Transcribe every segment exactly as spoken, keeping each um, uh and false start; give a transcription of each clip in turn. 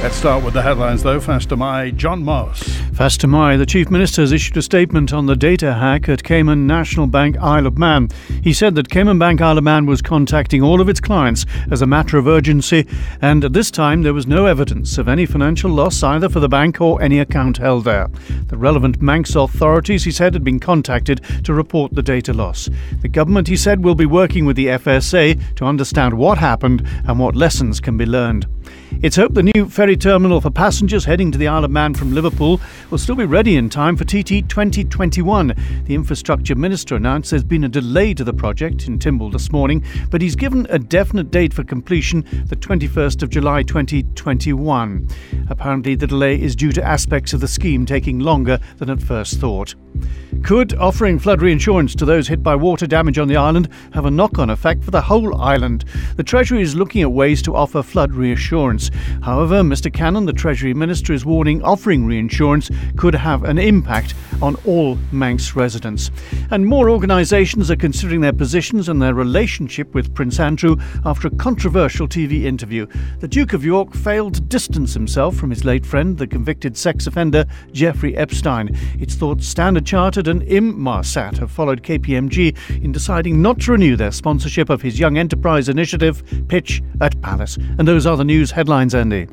Let's start with the headlines, though. Fastamai, John Moss. Fastamai, the Chief Minister, has issued a statement on the data hack at Cayman National Bank Isle of Man. He said that Cayman Bank Isle of Man was contacting all of its clients as a matter of urgency, and at this time there was no evidence of any financial loss either for the bank or any account held there. The relevant Manx authorities, he said, had been contacted to report the data loss. The government, he said, will be working with the F S A to understand what happened and what lessons can be learned. It's hoped the new ferry terminal for passengers heading to the Isle of Man from Liverpool will still be ready in time for T T twenty twenty-one. The Infrastructure Minister announced there's been a delay to the project in Timble this morning, but he's given a definite date for completion, the twenty-first of July twenty twenty-one. Apparently the delay is due to aspects of the scheme taking longer than at first thought. Could offering flood reinsurance to those hit by water damage on the island have a knock-on effect for the whole island? The Treasury is looking at ways to offer flood reinsurance. However, Mr Cannon, the Treasury Minister, is warning offering reinsurance could have an impact on all Manx residents. And more organisations are considering their positions and their relationship with Prince Andrew after a controversial T V interview. The Duke of York failed to distance himself from his late friend, the convicted sex offender Jeffrey Epstein. It's thought Standard Chartered and Inmarsat have followed K P M G in deciding not to renew their sponsorship of his Young Enterprise Initiative pitch at Palace. And those are the news headlines, Andy.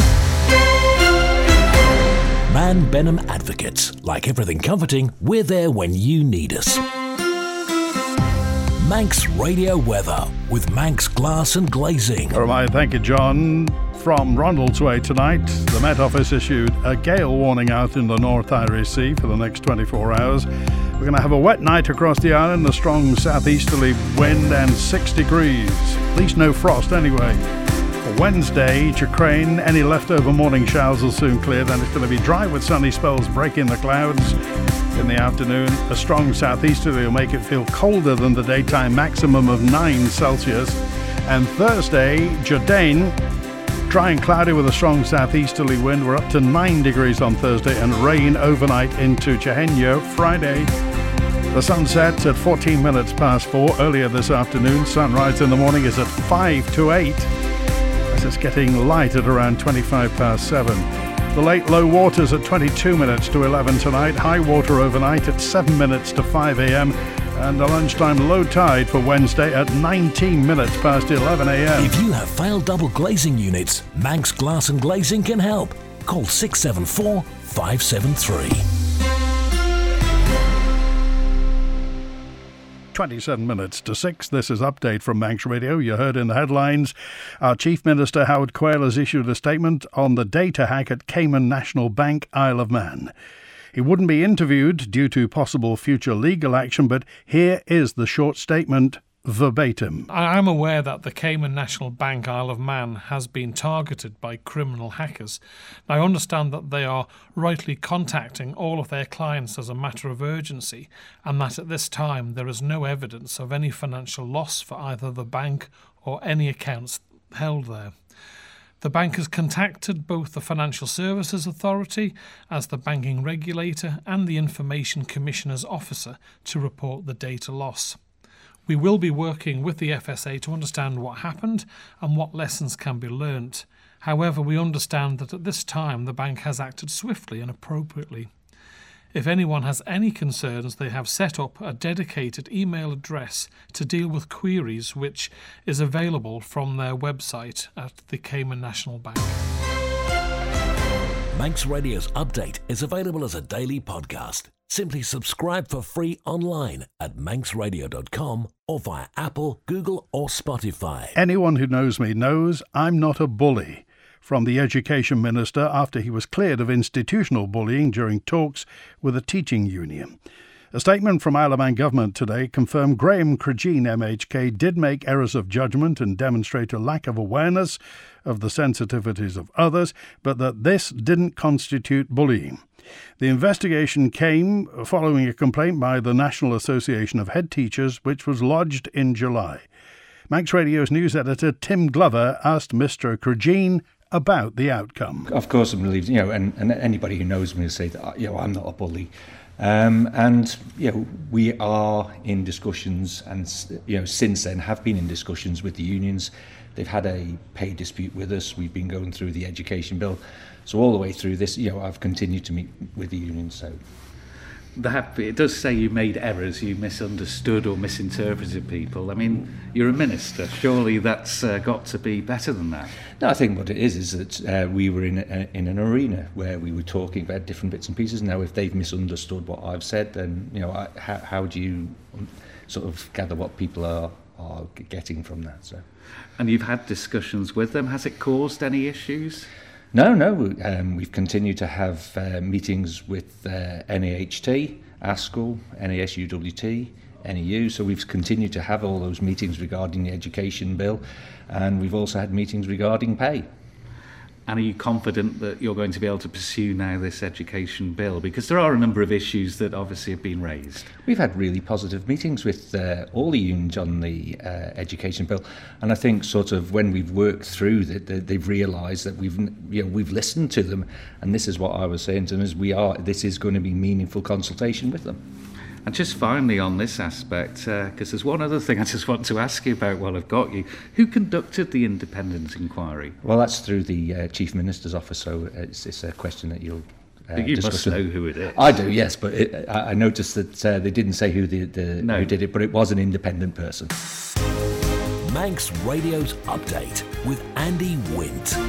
Man Benham Advocates. Like everything comforting, we're there when you need us. Manx Radio Weather with Manx Glass and Glazing. All right, thank you, John. From Ronaldsway tonight, the Met Office issued a gale warning out in the North Irish Sea for the next twenty-four hours. We're going to have a wet night across the island, a strong southeasterly wind and six degrees. At least no frost anyway. For Wednesday, Chicrane, any leftover morning showers will soon clear. Then it's going to be dry with sunny spells breaking the clouds. In the afternoon, a strong southeasterly will make it feel colder than the daytime maximum of nine Celsius. And Thursday, Jordan, dry and cloudy with a strong southeasterly wind. We're up to nine degrees on Thursday and rain overnight into Chahenyo. Friday, the sun sets at fourteen minutes past four earlier this afternoon. Sunrise in the morning is at five to eight. As it's getting light at around twenty-five past seven. The late low waters at twenty-two minutes to eleven tonight. High water overnight at seven minutes to five a.m. And the lunchtime low tide for Wednesday at nineteen minutes past eleven a.m. If you have failed double glazing units, Manx Glass and Glazing can help. Call six seven four, five seven three. twenty-seven minutes to six. This is Update from Manx Radio. You heard in the headlines, our Chief Minister Howard Quayle has issued a statement on the data hack at Cayman National Bank Isle of Man. He wouldn't be interviewed due to possible future legal action, but here is the short statement verbatim. I am aware that the Cayman National Bank Isle of Man has been targeted by criminal hackers. I understand that they are rightly contacting all of their clients as a matter of urgency, and that at this time there is no evidence of any financial loss for either the bank or any accounts held there. The bank has contacted both the Financial Services Authority as the banking regulator and the Information Commissioner's officer to report the data loss. We will be working with the F S A to understand what happened and what lessons can be learnt. However, we understand that at this time the bank has acted swiftly and appropriately. If anyone has any concerns, they have set up a dedicated email address to deal with queries, which is available from their website at the Cayman National Bank. Manx Radio's Update is available as a daily podcast. Simply subscribe for free online at manx radio dot com or via Apple, Google or Spotify. Anyone who knows me knows I'm not a bully. From the Education Minister after he was cleared of institutional bullying during talks with a teaching union. A statement from Isle of Man Government today confirmed Graham Crageen M H K did make errors of judgment and demonstrate a lack of awareness of the sensitivities of others, but that this didn't constitute bullying. The investigation came following a complaint by the National Association of Head Teachers, which was lodged in July. Manx Radio's news editor Tim Glover asked Mister Crageen about the outcome. Of course, I believe, you know, and, and anybody who knows me will say that, you know, I'm not a bully. Um, and, you know, we are in discussions and, you know, since then have been in discussions with the unions. They've had a pay dispute with us. We've been going through the education bill. So all the way through this, you know, I've continued to meet with the union. So That, it does say you made errors, you misunderstood or misinterpreted people. I mean, you're a minister. Surely that's uh, got to be better than that. No, I think what it is is that uh, we were in a, in an arena where we were talking about different bits and pieces. Now, if they've misunderstood what I've said, then you know, I, how, how do you sort of gather what people are are getting from that? So, and you've had discussions with them. Has it caused any issues? No, no. Um, we've continued to have uh, meetings with uh, N A H T, ASCL, N A S U W T, N E U. So we've continued to have all those meetings regarding the education bill, and we've also had meetings regarding pay. And are you confident that you're going to be able to pursue now this education bill? Because there are a number of issues that obviously have been raised. We've had really positive meetings with uh, all the unions on the uh, education bill, and I think sort of when we've worked through that, they, they've realised that we've you know we've listened to them, and this is what I was saying to them: is we are this is going to be meaningful consultation with them. And just finally on this aspect, because uh, there's one other thing I just want to ask you about while I've got you. Who conducted the independent inquiry? Well, that's through the uh, Chief Minister's office, so it's, it's a question that you'll uh, you discuss must with know who it is. I do, yes, but it, I I noticed that uh, they didn't say who, the, the, no. who did it, but it was an independent person. Manx Radio's Update with Andy Wint.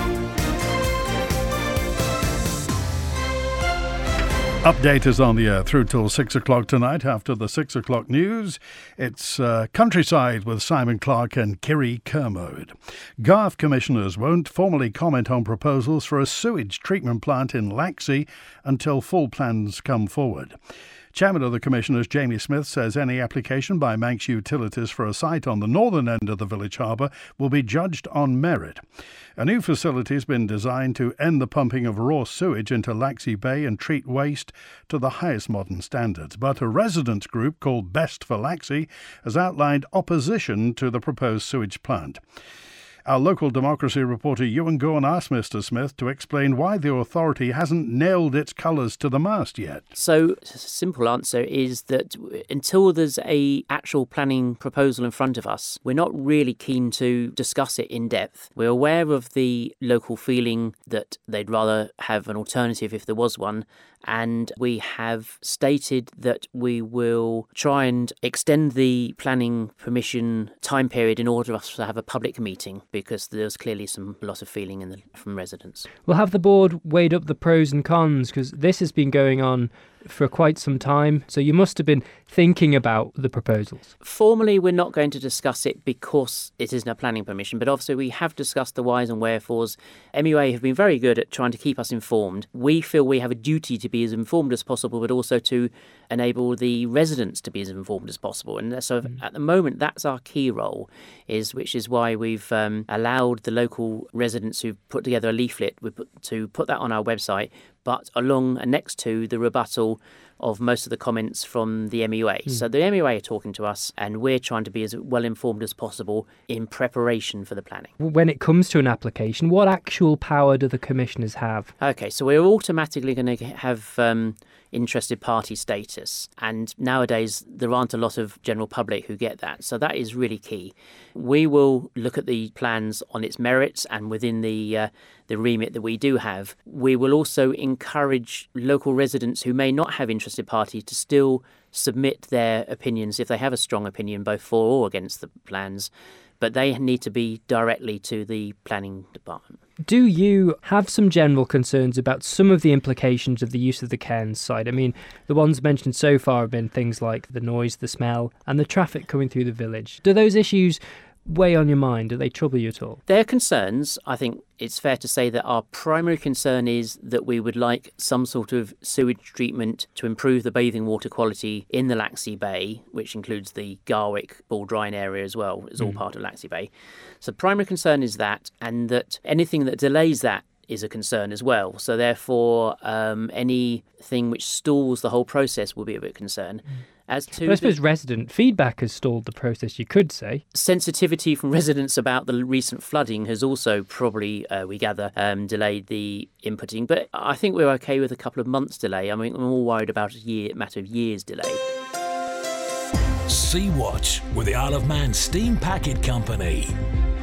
Update is on the air through till six o'clock tonight. After the six o'clock news, it's uh, Countryside with Simon Clark and Kiri Kermode. Garth commissioners won't formally comment on proposals for a sewage treatment plant in Laxey until full plans come forward. Chairman of the Commissioners, Jamie Smith, says any application by Manx Utilities for a site on the northern end of the village harbour will be judged on merit. A new facility has been designed to end the pumping of raw sewage into Laxey Bay and treat waste to the highest modern standards. But a residents group called Best for Laxey has outlined opposition to the proposed sewage plant. Our local democracy reporter Ewan Gorn asked Mister Smith to explain why the authority hasn't nailed its colours to the mast yet. So, the simple answer is that until there's a actual planning proposal in front of us, we're not really keen to discuss it in depth. We're aware of the local feeling that they'd rather have an alternative if there was one, and we have stated that we will try and extend the planning permission time period in order for us to have a public meeting, because there's clearly some a lot of feeling in the, from residents. Well, have the board weighed up the pros and cons? Because this has been going on for quite some time, so you must have been thinking about the proposals. Formally, we're not going to discuss it because it isn't a planning permission, but obviously we have discussed the whys and wherefores. M U A have been very good at trying to keep us informed. We feel we have a duty to be as informed as possible, but also to enable the residents to be as informed as possible. And so mm. at the moment, that's our key role, is which is why we've um, allowed the local residents who've put together a leaflet we put, to put that on our website, but along and next to the rebuttal of most of the comments from the M U A. Mm. So the M U A are talking to us, and we're trying to be as well informed as possible in preparation for the planning. When it comes to an application, what actual power do the commissioners have? Okay, so we're automatically going to have um, interested party status, and nowadays there aren't a lot of general public who get that, so that is really key. We will look at the plans on its merits and within the uh, the remit that we do have. We will also encourage local residents who may not have interested party to still submit their opinions if they have a strong opinion both for or against the plans, but they need to be directly to the planning department. Do you have some general concerns about some of the implications of the use of the Cairns site? I mean, the ones mentioned so far have been things like the noise, the smell, and the traffic coming through the village. Do those issues weigh on your mind? Do they trouble you at all? Their concerns, I think it's fair to say that our primary concern is that we would like some sort of sewage treatment to improve the bathing water quality in the Laxey Bay, which includes the Garwick, Baldrine area as well. It's all mm. part of Laxey Bay. So the primary concern is that, and that anything that delays that is a concern as well. So therefore, um, anything which stalls the whole process will be a bit of concern. Mm. As to but I suppose resident feedback has stalled the process, you could say. Sensitivity from residents about the recent flooding has also probably, uh, we gather, um, delayed the inputting. But I think we're okay with a couple of months' delay. I mean, I'm more worried about a year, matter of years' delay. Sea Watch with the Isle of Man Steam Packet Company.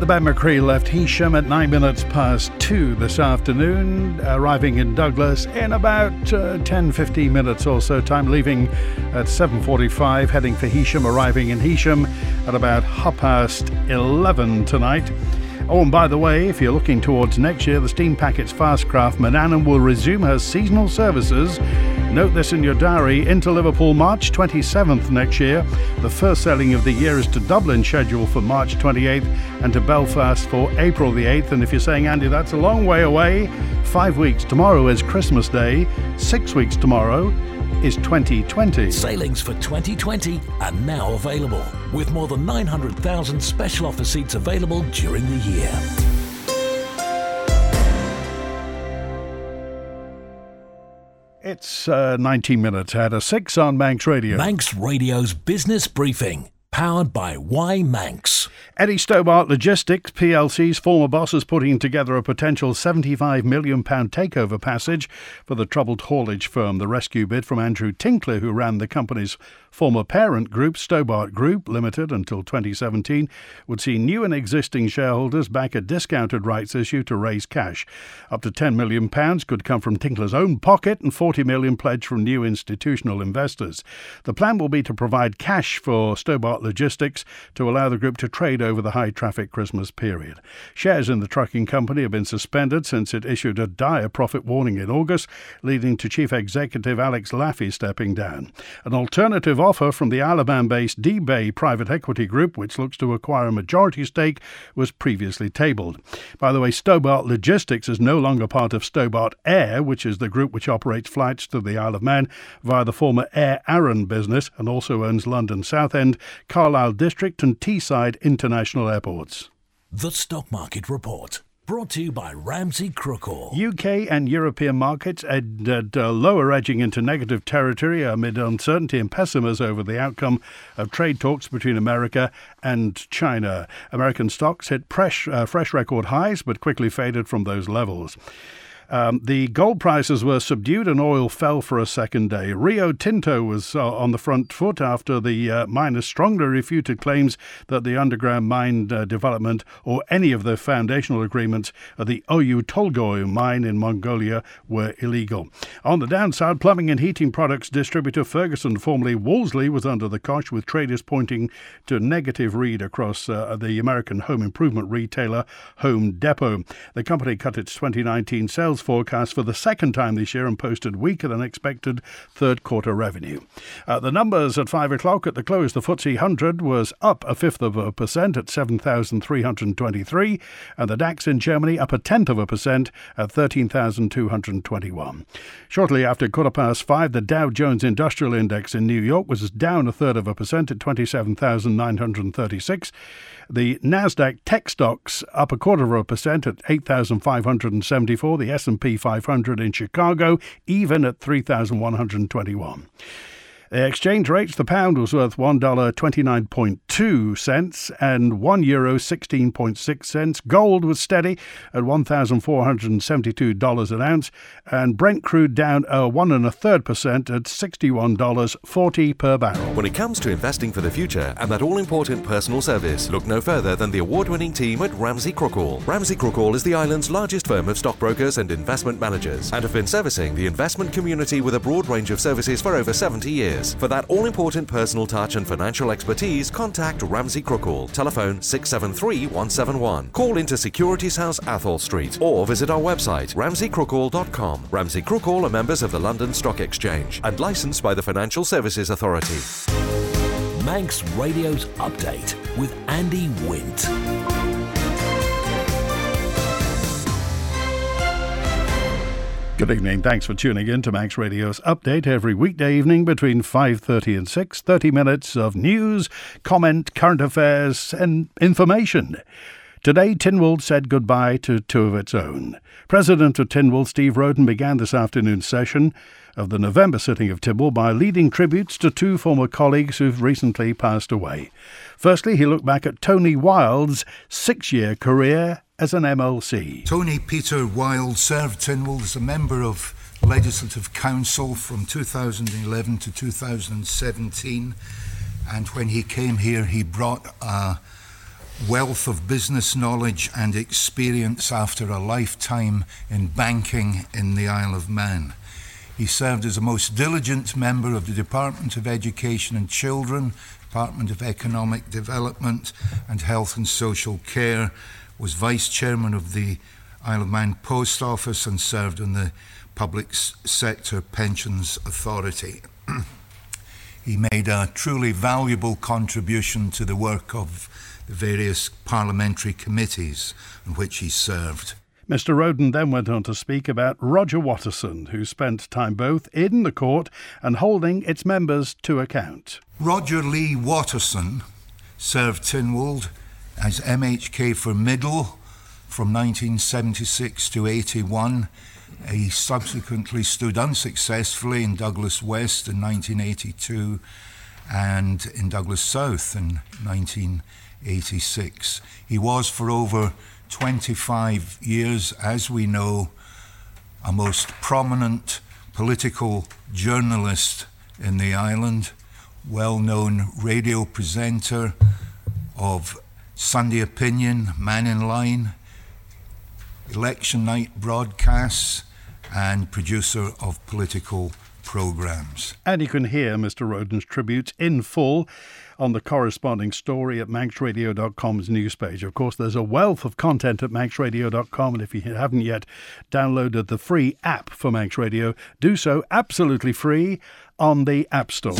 The Ben McCree left Heysham at nine minutes past two this afternoon, arriving in Douglas in about uh, ten, fifteen minutes or so time, leaving at seven forty-five, heading for Heysham, arriving in Heysham at about half past eleven tonight. Oh, and by the way, if you're looking towards next year, the Steam Packets Fastcraft Manannan will resume her seasonal services. Note this in your diary, into Liverpool March twenty-seventh next year. The first sailing of the year is to Dublin, scheduled for March twenty-eighth, and to Belfast for April the eighth. And if you're saying, Andy, that's a long way away, five weeks tomorrow is Christmas Day, six weeks tomorrow is twenty twenty. Sailings for twenty twenty are now available, with more than nine hundred thousand special offer seats available during the year. It's uh, nineteen minutes out of six on Manx Radio. Manx Radio's Business Briefing, powered by Y Manx. Eddie Stobart Logistics P L C's former boss is putting together a potential seventy-five million pounds takeover package for the troubled haulage firm. The rescue bid from Andrew Tinkler, who ran the company's former parent group, Stobart Group Limited, until twenty seventeen, would see new and existing shareholders back a discounted rights issue to raise cash. Up to ten million pounds could come from Tinkler's own pocket and forty million pounds pledged from new institutional investors. The plan will be to provide cash for Stobart Logistics to allow the group to trade over the high-traffic Christmas period. Shares in the trucking company have been suspended since it issued a dire profit warning in August, leading to Chief Executive Alex Laffey stepping down. An alternative offer from the Isle of Man-based D-Bay private equity group, which looks to acquire a majority stake, was previously tabled. By the way, Stobart Logistics is no longer part of Stobart Air, which is the group which operates flights to the Isle of Man via the former Air Arran business and also owns London Southend, Carlisle District and Teesside International Airports. The Stock Market Report, brought to you by Ramsey Crookall. U K and European markets at uh, lower, edging into negative territory amid uncertainty and pessimism over the outcome of trade talks between America and China. American stocks hit fresh, uh, fresh record highs but quickly faded from those levels. Um, the gold prices were subdued and oil fell for a second day. Rio Tinto was uh, on the front foot after the uh, miners strongly refuted claims that the underground mine uh, development or any of the foundational agreements at the Oyu Tolgoi mine in Mongolia were illegal. On the downside, plumbing and heating products distributor Ferguson, formerly Wolseley, was under the cosh, with traders pointing to a negative read across uh, the American home improvement retailer Home Depot. The company cut its twenty nineteen sales forecast for the second time this year and posted weaker than expected third quarter revenue. Uh, the numbers at five o'clock at the close, the F T S E one hundred was up a fifth of a percent at seven thousand three hundred twenty-three, and the DAX in Germany up a tenth of a percent at thirteen thousand two hundred twenty-one. Shortly after quarter past five, the Dow Jones Industrial Index in New York was down a third of a percent at twenty-seven thousand nine hundred thirty-six. The Nasdaq tech stocks up a quarter of a percent at eight thousand five hundred seventy-four. The S and P five hundred in Chicago even at three thousand one hundred twenty-one. The exchange rates, the pound was worth one dollar twenty-nine point two cents and one euro sixteen point six cents. Gold was steady at one thousand four hundred seventy-two dollars an ounce, and Brent crude down a one and a third percent at sixty-one dollars forty per barrel. When it comes to investing for the future and that all-important personal service, look no further than the award-winning team at Ramsey Crookall. Ramsey Crookall is the island's largest firm of stockbrokers and investment managers and have been servicing the investment community with a broad range of services for over seventy years. For that all-important personal touch and financial expertise, contact Ramsey Crookall. Telephone six seven three, one seven one. Call into Securities House, Athol Street, or visit our website, ramsey crookall dot com. Ramsey Crookall are members of the London Stock Exchange and licensed by the Financial Services Authority. Manx Radio's Update with Andy Wint. Good evening. Thanks for tuning in to Manx Radio's Update every weekday evening between five thirty and six. thirty minutes of news, comment, current affairs and information. Today, Tynwald said goodbye to two of its own. President of Tynwald, Steve Roden, began this afternoon's session of the November sitting of Tynwald by leading tributes to two former colleagues who've recently passed away. Firstly, he looked back at Tony Wilde's six-year career as an M L C. Tony Peter Wilde served Tynwald as a member of Legislative Council from two thousand eleven to two thousand seventeen, and when he came here he brought a wealth of business knowledge and experience after a lifetime in banking in the Isle of Man. He served as a most diligent member of the Department of Education and Children, Department of Economic Development and Health and Social Care, was Vice Chairman of the Isle of Man Post Office and served on the Public Sector Pensions Authority. He made a truly valuable contribution to the work of the various parliamentary committees on which he served. Mister Roden then went on to speak about Roger Watterson, who spent time both in the court and holding its members to account. Roger Lee Watterson served Tynwald as M H K for Middle from nineteen seventy-six to eighty-one. He subsequently stood unsuccessfully in Douglas West in nineteen eighty-two and in Douglas South in nineteen eighty-six. He was for over twenty-five years, as we know, a most prominent political journalist in the island, well-known radio presenter of Sunday Opinion, Man in Line, election night broadcasts, and producer of political programmes. And you can hear Mister Roden's tribute in full on the corresponding story at manx radio dot com's news page. Of course, there's a wealth of content at manx radio dot com, and if you haven't yet downloaded the free app for Manx Radio, do so absolutely free on the App Store.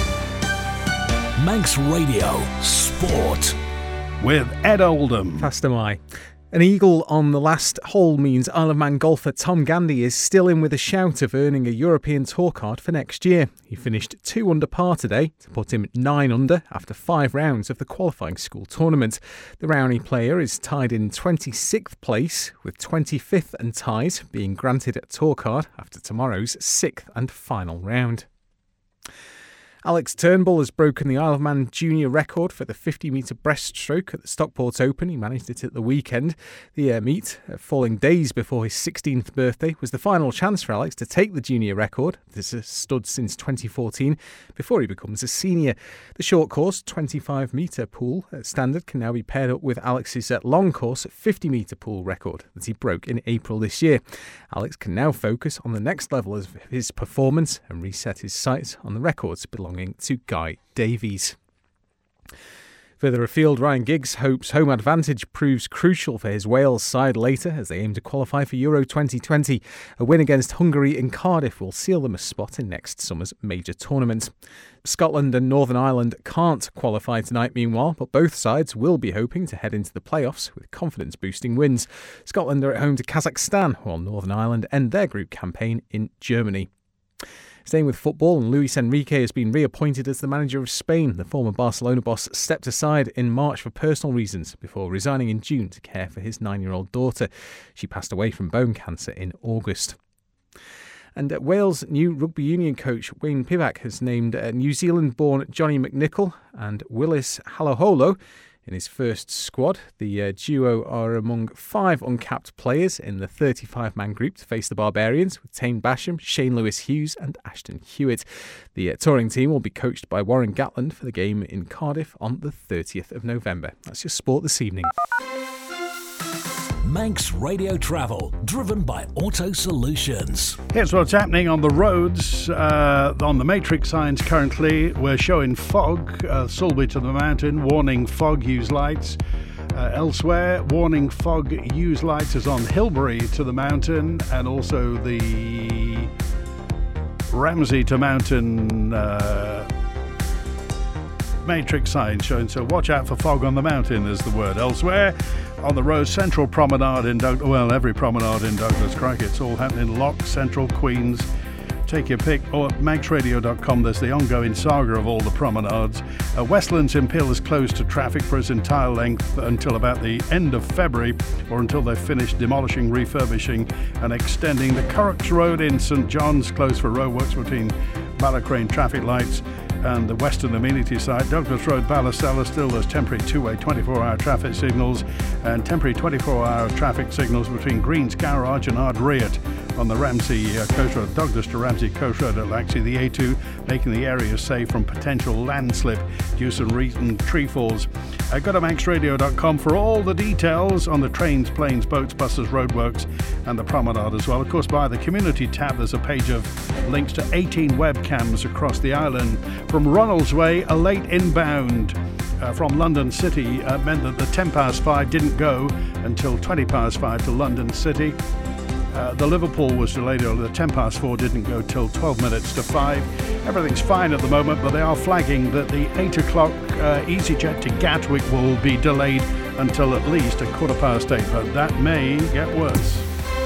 Manx Radio Sport with Ed Oldham. Fast am I. An eagle on the last hole means Isle of Man golfer Tom Gandy is still in with a shout of earning a European Tour card for next year. He finished two under par today to put him nine under after five rounds of the qualifying school tournament. The Rowney player is tied in twenty-sixth place, with twenty-fifth and ties being granted a Tour card after tomorrow's sixth and final round. Alex Turnbull has broken the Isle of Man junior record for the fifty metre breaststroke at the Stockport Open. He managed it at the weekend. The uh, meet, uh, falling days before his sixteenth birthday, was the final chance for Alex to take the junior record. This has stood since twenty fourteen, before he becomes a senior. The short course twenty-five metre pool uh, standard can now be paired up with Alex's uh, long course fifty metre pool record that he broke in April this year. Alex can now focus on the next level of his performance and reset his sights on the records belonging to Guy Davies. Further afield, Ryan Giggs hopes home advantage proves crucial for his Wales side later as they aim to qualify for Euro twenty twenty. A win against Hungary in Cardiff will seal them a spot in next summer's major tournament. Scotland and Northern Ireland can't qualify tonight meanwhile, but both sides will be hoping to head into the playoffs with confidence-boosting wins. Scotland are at home to Kazakhstan, while Northern Ireland end their group campaign in Germany. Staying with football, and Luis Enrique has been reappointed as the manager of Spain. The former Barcelona boss stepped aside in March for personal reasons before resigning in June to care for his nine-year-old daughter. She passed away from bone cancer in August. And uh, Wales' new rugby union coach, Wayne Pivac, has named uh, New Zealand-born Johnny McNichol and Willis Haloholo in his first squad. The uh, duo are among five uncapped players in the thirty-five man group to face the Barbarians, with Tane Basham, Shane Lewis-Hughes and Ashton Hewitt. The uh, touring team will be coached by Warren Gatland for the game in Cardiff on the thirtieth of November. That's your sport this evening. Manx Radio Travel, driven by Auto Solutions. Here's what's happening on the roads. Uh, on the matrix signs currently, we're showing fog. Uh, Sulby to the mountain, warning fog, use lights. Uh, elsewhere, warning fog, use lights is on Hilbury to the mountain, and also the Ramsey to mountain uh, matrix sign showing. So watch out for fog on the mountain is the word. Elsewhere, on the road, Central Promenade in Douglas, well, every promenade in Douglas, crikey, it's all happening. Lock, Central, Queens, take your pick. Or at manx radio dot com, there's the ongoing saga of all the promenades. Uh, Westlands in Peel is closed to traffic for its entire length until about the end of February, or until they've finished demolishing, refurbishing and extending. The Currachs Road in St John's closed for roadworks between Ballacrane traffic lights and the Western Amenity side. Douglas Road, Ballastella, still there's temporary two-way twenty-four hour traffic signals and temporary twenty-four hour traffic signals between Green's Garage and Ardreatt. on the Ramsey uh, Coast Road, Douglas to Ramsey Coast Road at Laxey. The A two making the area safe from potential landslip due to some recent tree falls. Uh, go to manx radio dot com for all the details on the trains, planes, boats, buses, roadworks and the promenade as well. Of course, by the community tab, there's a page of links to eighteen webcams across the island. From Ronaldsway, a late inbound Uh, from London City uh, meant that the ten past five didn't go until twenty past five to London City. Uh, the Liverpool was delayed, or the ten past four didn't go till twelve minutes to five. Everything's fine at the moment, but they are flagging that the eight o'clock uh, EasyJet to Gatwick will be delayed until at least a quarter past eight, but that may get worse.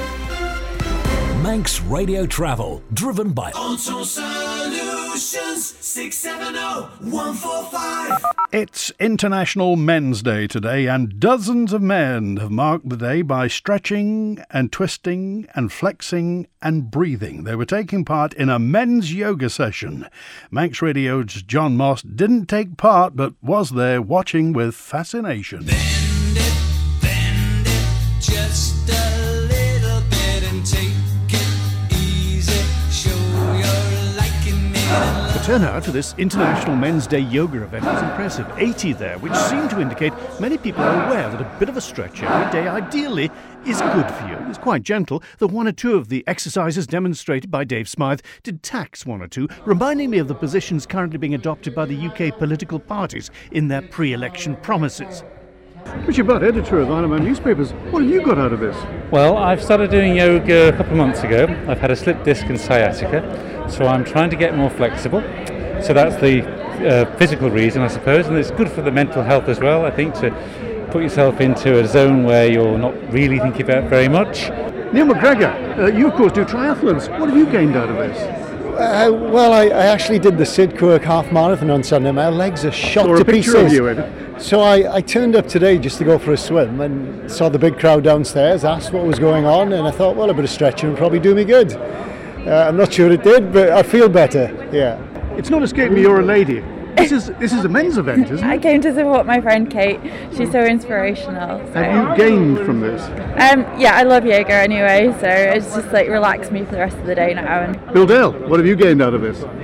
Manx Radio Travel, driven by Auto Solutions, six seven zero, one four five. It's International Men's Day today, and dozens of men have marked the day by stretching and twisting and flexing and breathing. They were taking part in a men's yoga session. Manx Radio's John Moss didn't take part, but was there watching with fascination. Bend it, bend it, just a little bit and take it easy. Show your liking it. The turnout for this International Men's Day yoga event was impressive. eighty there, which seemed to indicate many people are aware that a bit of a stretch every day ideally is good for you. It's quite gentle, though one or two of the exercises demonstrated by Dave Smythe did tax one or two, reminding me of the positions currently being adopted by the U K political parties in their pre-election promises. Richard Budd, editor of Isle of Man newspapers, what have you got out of this? Well, I've started doing yoga a couple of months ago. I've had a slip disc and sciatica, so I'm trying to get more flexible. So that's the uh, physical reason, I suppose, and it's good for the mental health as well, I think, to put yourself into a zone where you're not really thinking about very much. Neil McGregor, uh, you of course do triathlons. What have you gained out of this? Uh, well, I, I actually did the Sidquirk half marathon on Sunday. My legs are shot Saw to a picture pieces. of you in it. So I, I turned up today just to go for a swim and saw the big crowd downstairs, asked what was going on, and I thought, well, a bit of stretching would probably do me good. Uh, I'm not sure it did, but I feel better, yeah. It's not escaped me you're a lady. This is this is a men's event, isn't it? I came to support my friend Kate. She's so inspirational. So. Have you gained from this? Um, yeah, I love yoga anyway, so it's just like relaxed me for the rest of the day now. And Bill Dale, what have you gained out of this?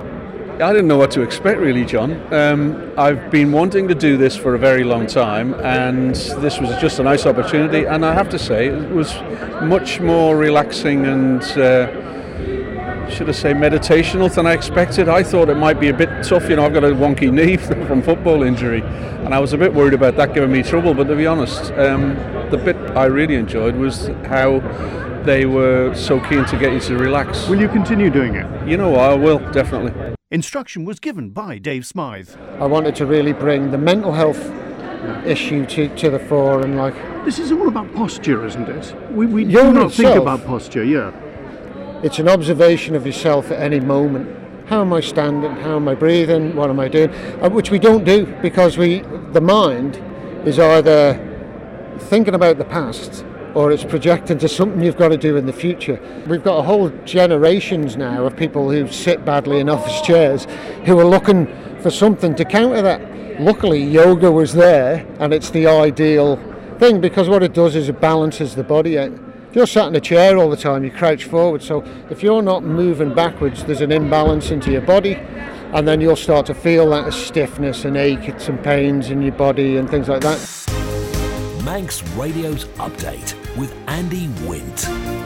I didn't know what to expect really, John. Um, I've been wanting to do this for a very long time, and this was just a nice opportunity, and I have to say it was much more relaxing and uh, should I say meditational than I expected. I thought it might be a bit tough, you know, I've got a wonky knee from football injury, and I was a bit worried about that giving me trouble, but to be honest, um, the bit I really enjoyed was how they were so keen to get you to relax. Will you continue doing it? You know, I will, definitely. Instruction was given by Dave Smythe. I wanted to really bring the mental health issue to, to the fore, and like... This is all about posture, isn't it? We, we do Yoga not itself, think about posture, yeah. It's an observation of yourself at any moment. How am I standing? How am I breathing? What am I doing? Uh, which we don't do, because we, the mind is either thinking about the past or it's projecting to something you've got to do in the future. We've got a whole generations now of people who sit badly in office chairs who are looking for something to counter that. Luckily, yoga was there, and it's the ideal thing, because what it does is it balances the body out. If you're sat in a chair all the time, you crouch forward, so if you're not moving backwards, there's an imbalance into your body, and then you'll start to feel that stiffness and aches and pains in your body and things like that. Manx Radio's Update with Andy Wint.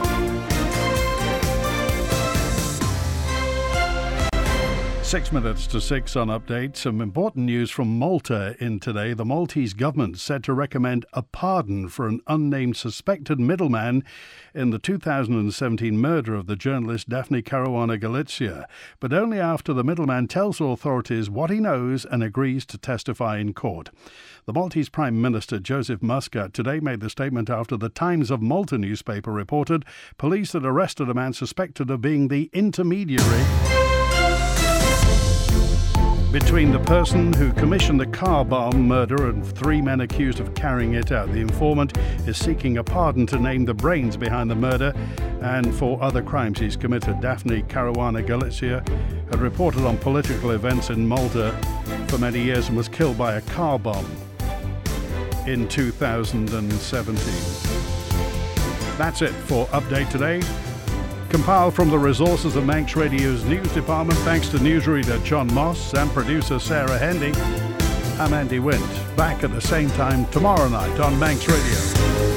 Six minutes to six on Update. Some important news from Malta in today. The Maltese government said to recommend a pardon for an unnamed suspected middleman in the two thousand seventeen murder of the journalist Daphne Caruana Galizia, but only after the middleman tells authorities what he knows and agrees to testify in court. The Maltese Prime Minister Joseph Muscat today made the statement after the Times of Malta newspaper reported police had arrested a man suspected of being the intermediary between the person who commissioned the car bomb murder and three men accused of carrying it out. The informant is seeking a pardon to name the brains behind the murder and for other crimes he's committed. Daphne Caruana Galizia had reported on political events in Malta for many years and was killed by a car bomb in two thousand seventeen. That's it for Update today. Compiled from the resources of Manx Radio's news department, thanks to newsreader John Moss and producer Sarah Hendy. I'm Andy Wint, back at the same time tomorrow night on Manx Radio.